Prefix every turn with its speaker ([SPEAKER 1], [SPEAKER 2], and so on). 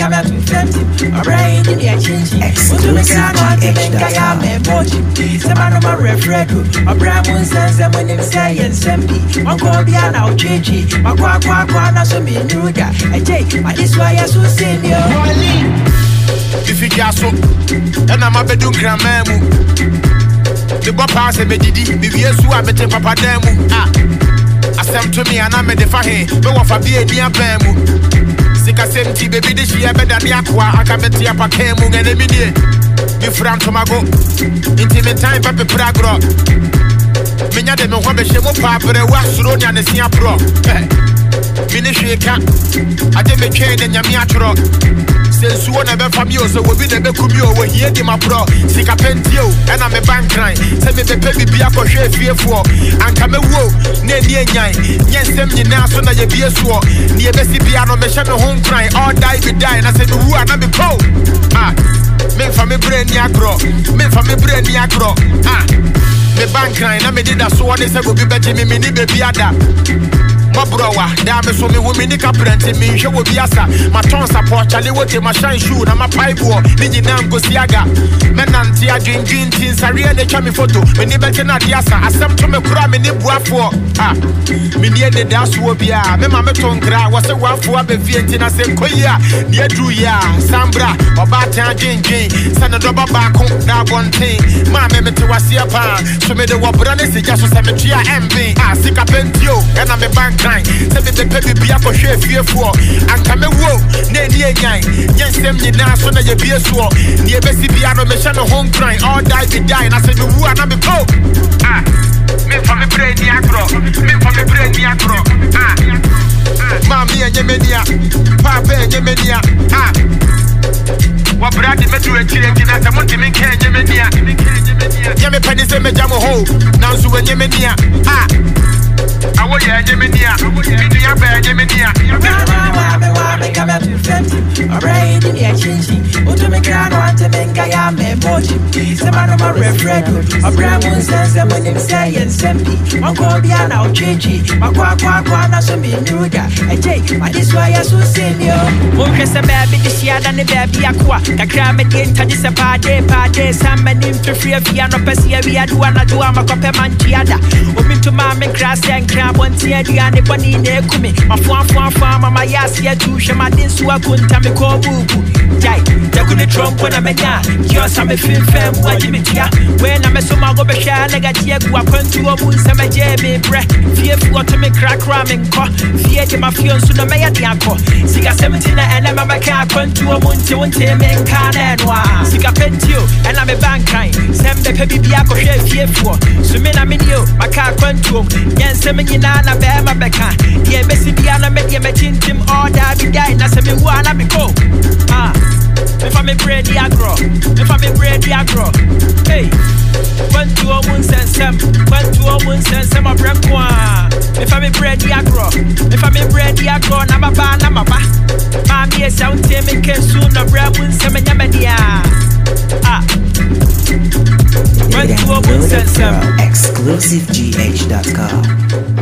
[SPEAKER 1] come out to Fenty, or brain in your chinchi. Exclusive GH.com. Samano Refredo, a Brahman says, and when him say and Sempi, Uncle Biana, Chichi, Aqua, so me Nuda, I take, and this why I so senior.
[SPEAKER 2] If you just so, and I'm a bedroom grandmamu. The Papa said, Medidi, Biviasu, I met a Papa Demu. I sent to me and I made the Fahe, but what for be a dear Bamu. Sika Senti, baby, this year better than Aqua, I can bet you up a Kamu and a minute. You from Tomago, intimate time, Papa Pragro. Minya de no hobe shemo papere wa suro nya ne sia pro. Mini hweka. Ade me twen de nyame atro. Sensuo na be fami o so obi de be kumi o wo hie di ma pro. Sika pentio e na me bankran. Se me be bibia ko hwe fiefo. Anka me wo na ni enyan. Nyensem nyina so na ye bie so. Ni e be si bia no me hye me ho nkran. All die be die na se me wu ana me ko. Me fa me brain ni agro. Me fa me brain ni agro. Me bankran na me did that so one is a go be better me ni baby ada. My browa, damn so me women nika print me show will be asa. My ton support Charlie what my shine shoe na my pipe war. Niji nam go siaga. Men anti a green things I really chami photo. Me ni better na diasa. Asem to me kura me ni buafo. Me ni the dance will be a me mama ton gra was a wafu abe vientina se koya. Ni drew ya Sambra obata green sana doba bako da one thing. Ma me to wasia pa. So me the wabrane se jaso cemetery MV. Sika pentio and I'm a bank. Say me the baby be a for share fearful. And come a wo, ne enyan. Yensem nyina so na ye bie so. Ni e besi bia no me hye no home crying. All die be die. Na say me wu ana me po. Me for me brain ni agro. Me for me brain ni agro. Mami enye menia. Papa enye menia. Wa bradi me do e chire kina se monti me kan enye menia. Ye me pedi se me jamo ho. Na nso enye menia. I want you to me near. You have a mania. I come out to Fenty, or brain in your chinchi. Utumikano and Temenkaya, Moji. Samano Refredo, a Brahman says, and when him say and Sempi, Uncle Biana, Chichi, Aqua, so me Nuda. I take, and this why I so senior. Who's a baby this year than the baby aqua. The cram again to this a party, some men in to free of Piano Pessia, we had one or two Amacope Manchiada. Open to Mamma Crass and Crab one tear the anybody in there coming. My farm, my yas here to Shama didn't swap on Tamiko Boo. Jai, the trump when I'm a guy. Just I'm a film fam, what you mean? When I'm a summer go back, I got here, go up to a moon, some jammy breath. Fear for to me crack ramming cough. Fear to my fiance to the mayor, the uncle. Sika 17 and I'm a car, come to a moon to one team in Canada. Sika Pentio, and I'm a bank kind. Send the baby Biako fear for. So men I'm in you, my car come to him. Yes, I'm in Nana Bama Becca. Yeah, Bessie Biana made you matching him all that be dying. That's a me one, I'm a go. If I'm a bread, the agro. If I'm a bread, the agro. Hey, 1 to a moon and some. 1 to a moon and some of Brequan. If I'm a bread, the agro. If I'm a bread, the agro, I'm a bar, I'm a bar. Mammy, a sound team and can soon a bread when some in Yamadia. 1 to a moon and some.
[SPEAKER 3] ExclusiveGH.com.